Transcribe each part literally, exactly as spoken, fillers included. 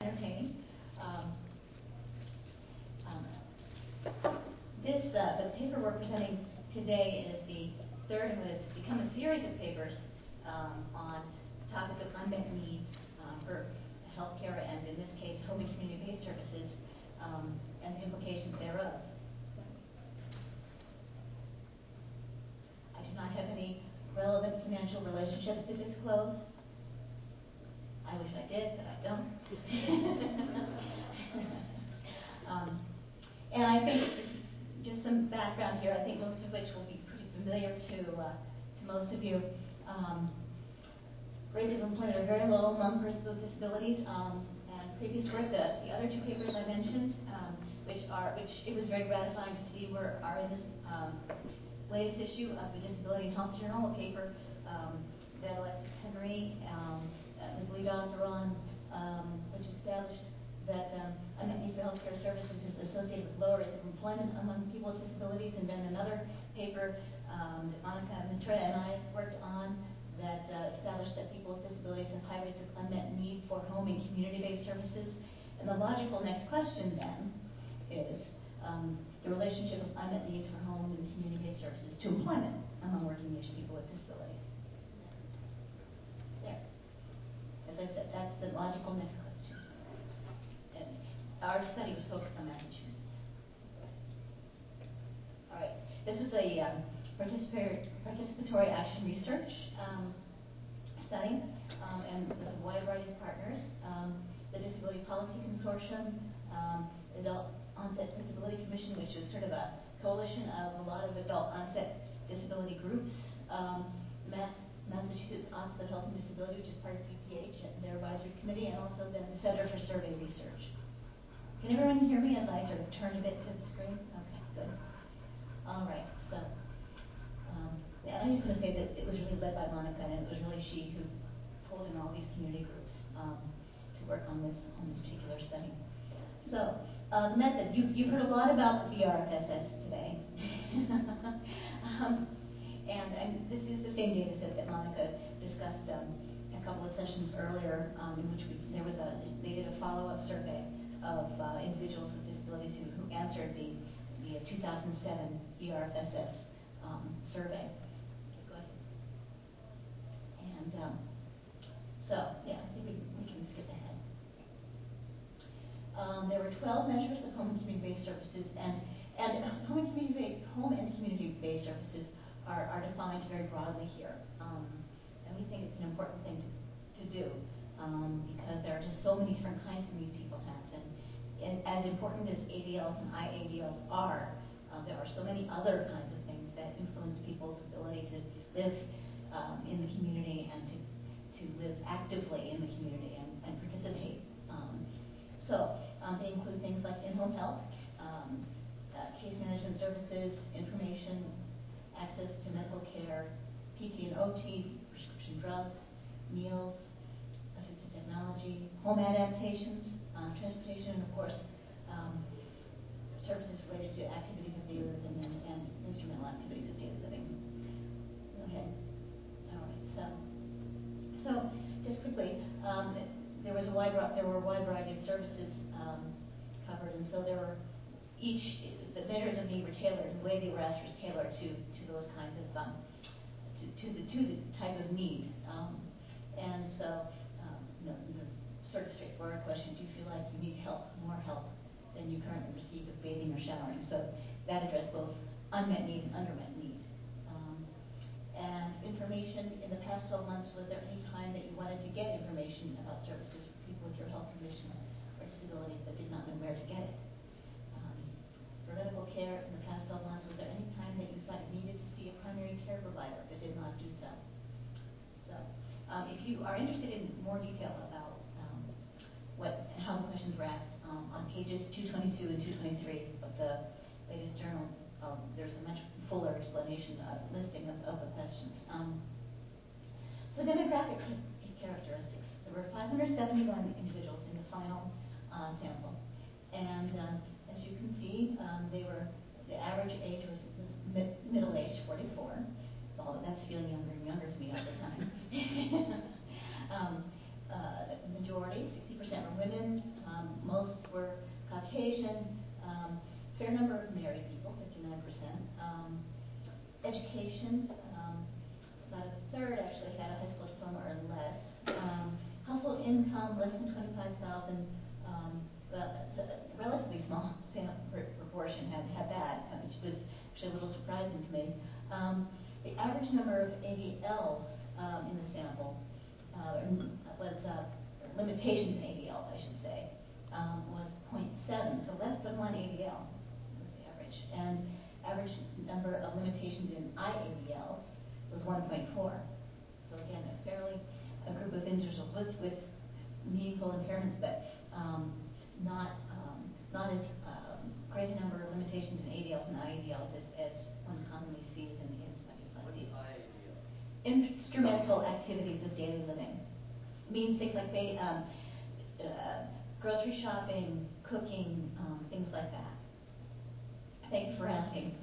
entertaining. Um, um, this, uh, the paper we're presenting today is the third in what has become a series of papers um, on the topic of unmet needs um, for healthcare and, in this case, home and community-based services um, and the implications thereof. I do not have any relevant financial relationships to disclose. I wish I did, but I don't. um, and I think, just some background here, I think most of which will be pretty familiar to, uh, to most of you. Um, rates of employment are very low among persons with disabilities. Um, and previous work, the, the other two papers I mentioned, um, which are, which it was very gratifying to see were, are in this um, latest issue of the Disability and Health Journal, a paper um, that Alexis Henry, um, uh, Miz Lee Doctor on, um, which established that um, unmet need for healthcare services is associated with lower rates of employment among people with disabilities. And then another paper um, that Monica Mitra and I worked on that uh, established that people with disabilities have high rates of unmet need for home and community-based services. And the logical next question then is um, the relationship of unmet needs for home and community-based services to employment among working-age people with disabilities. There. As I said, that's the logical next question. And our study was focused on Massachusetts. All right. This was a um, participatory, participatory action research um, study, um, and with a wide variety of partners. Um, the Disability Policy Consortium, um, Adult Onset Disability Commission, which is sort of a coalition of a lot of adult onset disability groups. Um, Mass Massachusetts Office of Health and Disability, which is part of D P H and their advisory committee, and also then the Center for Survey Research. Can everyone hear me as I sort of turn a bit to the screen? Okay, good. All right, so um, yeah, I'm just going to say that it was really led by Monica, and it was really she who pulled in all these community groups um, to work on this on this particular study. So uh, the method, you, you've heard a lot about the B R F S S today. um, And, and this is the same data set that Monica discussed um, a couple of sessions earlier, um, in which we, there was a, they did a follow-up survey of uh, individuals with disabilities who, who answered the, the two thousand seven B R F S S um, survey. Okay, go ahead. And um, so, yeah, I think we, we can skip ahead. Um, there were twelve measures of home and community-based services, and, and home and community-based home and community-based services Are, are defined very broadly here, um, and we think it's an important thing to, to do um, because there are just so many different kinds of needs people have, and, and as important as A D Ls and I A D Ls are, uh, there are so many other kinds of things that influence people's ability to live um, in the community and to, to live actively in the community and, and participate. Um, so um, they include things like in-home health, um, uh, case management services, information, access to medical care, P T and O T, prescription drugs, meals, assistive technology, home adaptations, um, transportation, and of course, um, services related to activities of daily living and, and instrumental activities of daily living. Go ahead. All right. So, so just quickly, um, there was a wide there were a wide variety of services um, covered, and so there were each. The measures of need were tailored, and the way they were asked was tailored to, to those kinds of, um, to, to, the, to the type of need. Um, and so, um, you know, the sort of straightforward question, do you feel like you need help, more help than you currently receive with bathing or showering? So that addressed both unmet need and undermet need. Um, and information, in the past twelve months, was there any time that you wanted to get information about services for people with your health condition or disability but did not know where to get it? For medical care in the past twelve months, was there any time that you thought you needed to see a primary care provider but did not do so? So, um, if you are interested in more detail about um, what how the questions were asked, um, on pages two twenty-two and two twenty-three of the latest journal, um, there's a much fuller explanation, uh, listing of, of the questions. Um, so demographic characteristics. There were five hundred seventy-one individuals in the final uh, sample, and um, as you can see, um, they were, the average age was, was mid, middle age, forty-four. Although that's feeling younger and younger to me all the time. um, uh, the majority, sixty percent were women, fair number of married people, fifty-nine percent. Um, education, um, about a third actually had a high school diploma or less. Um, household income, less than twenty-five thousand dollars. Um, but a relatively small proportion had, had that, which was actually a little surprising to me. Um, the average number of A D Ls um, in the sample uh, was uh, limitations in A D Ls, I should say, um, was zero point seven, so less than one A D L was the average. And average number of limitations in I A D Ls was one point four. So again, a fairly a group of individuals with, with meaningful impairments, but um, not um, not as um, great a number of limitations in A D Ls and I A D Ls as, as one commonly sees in, in studies like these. I A D L? Instrumental activities of daily living. It means things like ba- um, uh, grocery shopping, cooking, um, things like that. Thank you for asking.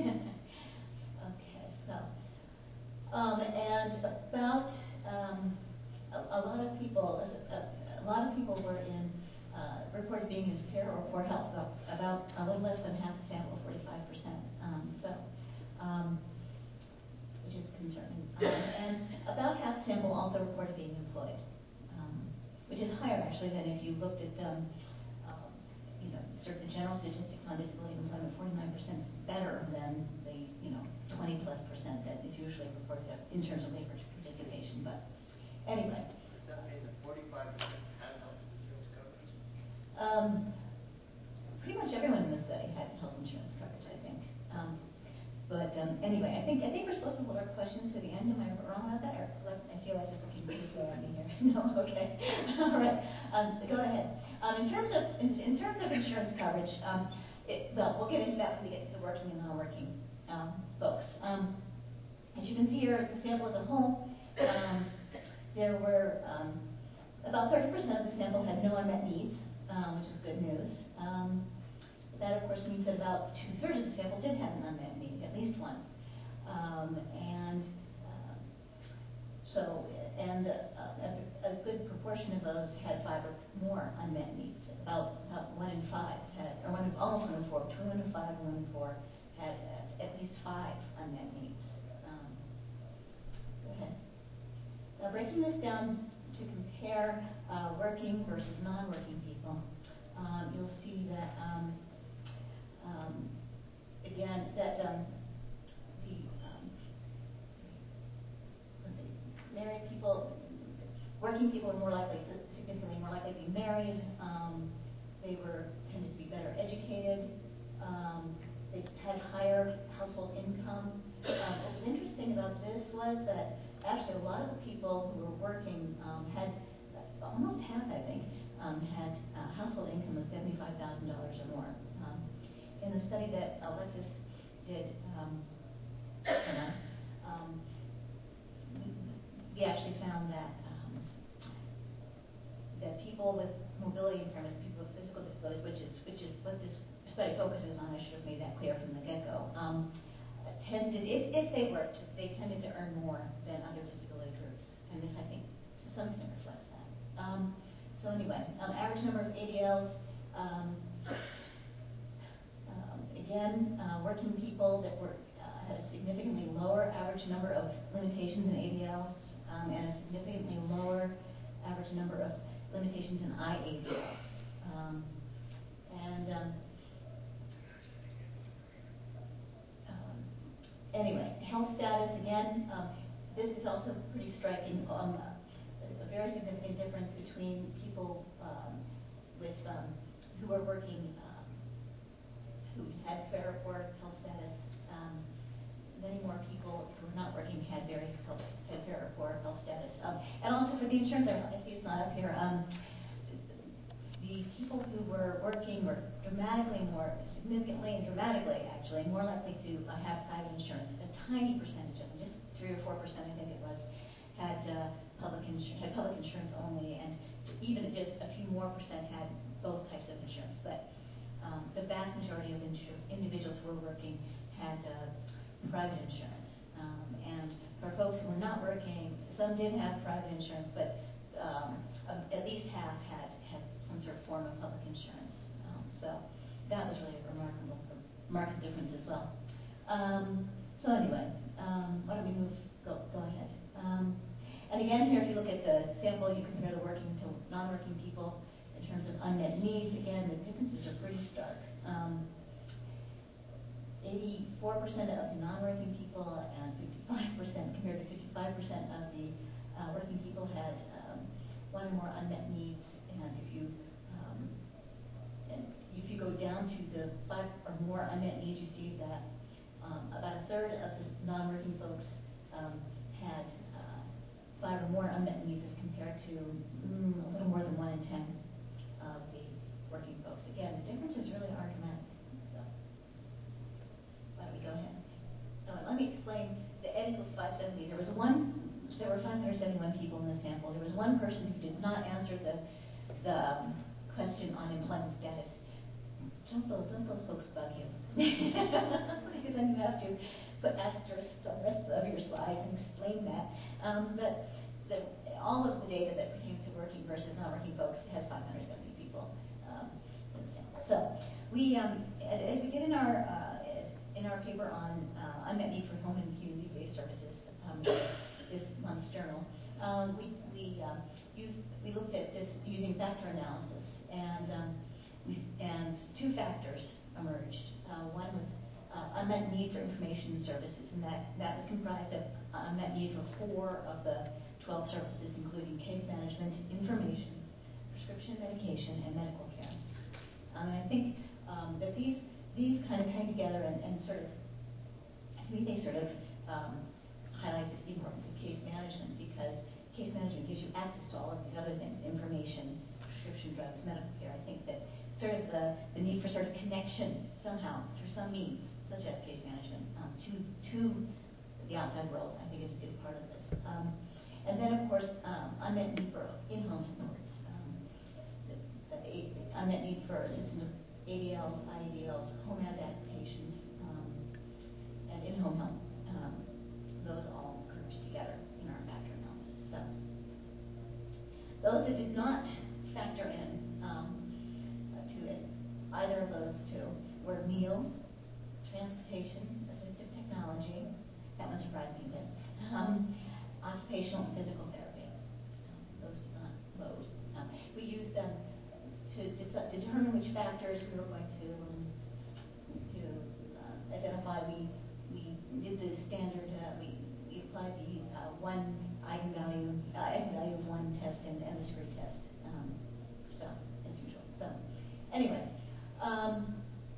Okay, so um, and about um, a, a lot of people, a, a lot of people were in uh, reported being in fair or poor health. About, about a little less than half the sample, forty-five percent. Um, so, um, which is concerning. Um, and about half the sample also reported being employed, um, which is higher actually than if you looked at, um, um, you know, sort of the general statistics on disability employment. forty-nine percent better than the, you know, twenty plus percent that is usually reported in terms of labor participation. But anyway. Does that mean that forty-five percent had health insurance coverage? Um, pretty much everyone in the study had health insurance coverage, I think. Um, but um, anyway, I think I think we're supposed to hold our questions to the end. Am I wrong about that? Or like, I see Alexis looking pretty slow at me here. No, okay, all right. Um, go ahead. Um, in terms of in, in terms of insurance coverage, um, it, well, we'll get into that when we get to the working and non-working um, folks. Um, as you can see here, the sample as a whole, um, there were um, about thirty percent of the sample had no unmet needs, um, which is good news. Um, that, of course, means that about two-thirds of the sample did have an unmet need, at least one. Um, and uh, so, and uh, a, a good proportion of those had five or more unmet needs. About, about one in five had, or one, almost one in four, between one in five and one in four had uh, at least five unmet needs. Um, go ahead. Now, breaking this down to compare uh, working versus non-working people, um, you'll see that, um, um, again, that um, the um, let's see, married people, working people are more likely, significantly more likely to be married. Um, they were tended to be better educated. Um, they had higher household income. Um, what was interesting about this was that actually a lot of the people who were working um, had, almost half I think, um, had a household income of seventy-five thousand dollars or more. Um, in the study that Alexis did, um, uh, um, we, we actually found that um, that people with mobility impairments, people with physical disabilities, which is which is what this study focuses on, I should have made that clear from the get-go, um, tended, if, if they worked, they tended to earn more than other disability groups. And this, I think, to some extent reflects that. Um, so anyway, um, average number of A D Ls, um, um, again, uh, working people that were uh, had a significantly lower average number of limitations in A D Ls um, and a significantly lower average number of limitations in I A D Ls. Um, and um, um, anyway, health status, again, um, this is also pretty striking. Um, a very significant difference between people um, with um, who are working, um, who had fair or poor health status. Um, many more people who are not working had very health, had fair or poor health status. Um, and also for the insurance, I see it's not up here. Um, the people who were working were dramatically more, significantly and dramatically actually, more likely to uh, have private insurance. A tiny percentage of them, just three or four percent, I think it was, had uh, public insurance, had public insurance only, and even just a few more percent had both types of insurance. But um, the vast majority of insur- individuals who were working had uh, private insurance. Um, and for folks who were not working, some did have private insurance, but um, at least half had, had some sort of form of public insurance. Um, so that was really remarkable for, market difference as well. Um, so anyway, um, why don't we move, go, go ahead. Um, and again, here, if you look at the sample, you compare the working to non-working people in terms of unmet needs. Again, the differences are pretty stark. Um, eighty-four percent of the non-working people and fifty-five percent, compared to fifty-five percent of the uh, working people had um, one or more unmet needs. And if you um, and if you go down to the five or more unmet needs, you see that um, about a third of the non-working folks um, had uh, five or more unmet needs, as compared to mm, a little more than one in ten of the working folks. Again, the differences really are dramatic. So, why don't we go ahead? Oh, and let me explain the N equals five seventy. There was one. There were five hundred seventy-one people in the sample. There was one person who did not answer the the um, question on employment status. Don't those, don't those folks bug you? Because then you have to put asterisks on the rest of your slides and explain that. Um, but the, all of the data that pertains to working versus non-working folks has five hundred seventy people um, in the sample. So we, um, as, as we did in our uh, as in our paper on uh, unmet need for home and community-based services, um, this month's journal, um, we we um, used we looked at this using factor analysis, and um, we and two factors emerged. Uh, one was uh, unmet need for information services, and that that was comprised of uh, unmet need for four of the twelve services, including case management, information, prescription medication, and medical care. Um, and I think um, that these these kind of hang together and, and sort of, to me, they sort of um, highlight the importance of case management, because case management gives you access to all of these other things: information, prescription drugs, medical care. I think that sort of the, the need for sort of connection somehow through some means, such as case management, um, to to the outside world, I think is, is part of this. Um, and then, of course, um, unmet need for in-home supports, um, the, the, the unmet need for instance of A D Ls, I A D Ls, home adaptations, um, and in-home help. Um, those all grouped together in our factor analysis. So those that did not factor in um, to it, either of those two, were meals, transportation, assistive technology, that one surprised me a bit, um, occupational and physical therapy. Um, those did not load. Um, we used them to, to determine which factors we were going to um, to uh, identify. We we did the standard. Uh, we we applied the uh, one eigenvalue uh, eigenvalue of one test and, and the screw test. Um, so as usual. So anyway, um,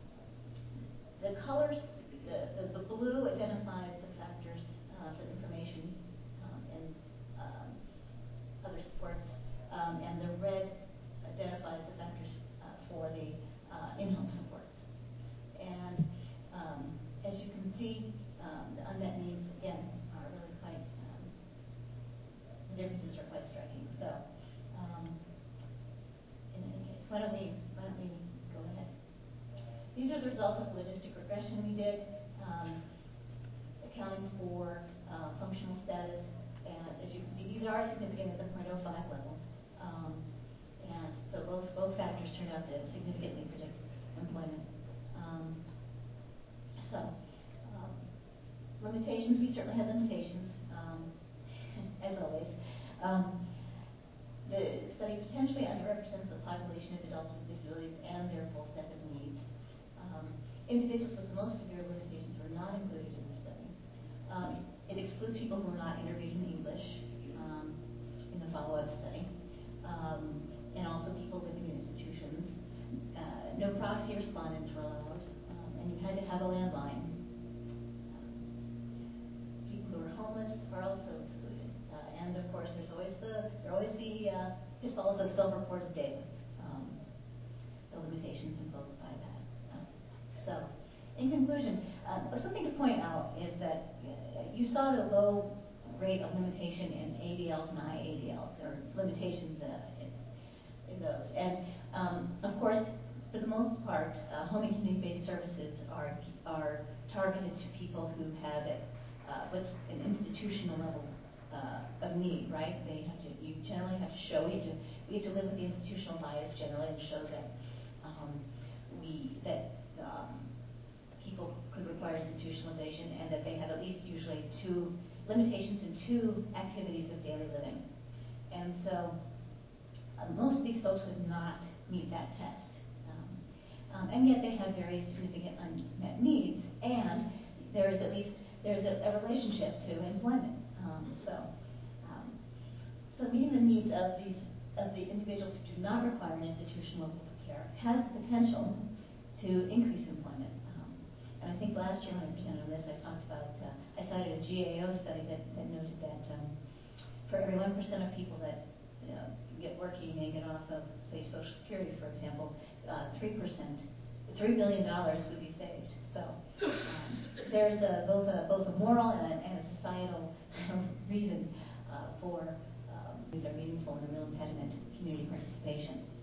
the colors. The, the, the blue identifies the factors uh, for information um, and um, other supports, um, and the red identifies the factors uh, for the uh, in-home supports. And um, as you can see, um, the unmet needs, again, are really quite, um, the differences are quite striking. So, um, in any case, why don't we, why don't we go ahead? These are the results of the logistic regression we did, um, accounting for uh, functional status. And as you can see, these are significant at the zero point zero five level. Um, and so both both factors turned out to significantly predict employment. Um, so, um, limitations, we certainly had limitations, um, as always. Um, the study potentially underrepresents the population of adults with disabilities and their full set of needs. Um, individuals with the most severe limitations were not included in the study. Um, it excludes people who are not interviewed in English um, in the follow-up study, um, and also people living in institutions. Uh, no proxy respondents were allowed, um, and you had to have a landline. Um, people who are homeless are also excluded, uh, and of course, there's always the there are always the uh, pitfalls of self-reported data, um, the limitations imposed by that. Uh, so, in conclusion, um, something to point out is that uh, you saw the low rate of limitation in A D Ls and I A D Ls, or limitations uh, in, in those. And um, of course, for the most part, uh, home and community-based services are are targeted to people who have a, uh, what's an institutional level uh, of need, right? They have to. You generally have to show. We have to. We have to live with the institutional bias generally and show that um, we that. Um, people could require institutionalization, and that they have at least usually two limitations in two activities of daily living. And so uh, most of these folks would not meet that test. Um, um, and yet they have very significant unmet needs, and there is at least there's a, a relationship to employment. Um, so, um, so meeting the needs of these of the individuals who do not require an institutional level of care has the potential to increase employment. Um, and I think last year when I presented on this, I talked about uh, I cited a G A O study that, that noted that um, for every one percent of people that you know, get working and get off of, say, Social Security, for example, uh, three percent, three billion dollars would be saved. So um, there's a, both a both a moral and a, and a societal reason uh, for um, these are meaningful and a real impediment to community participation.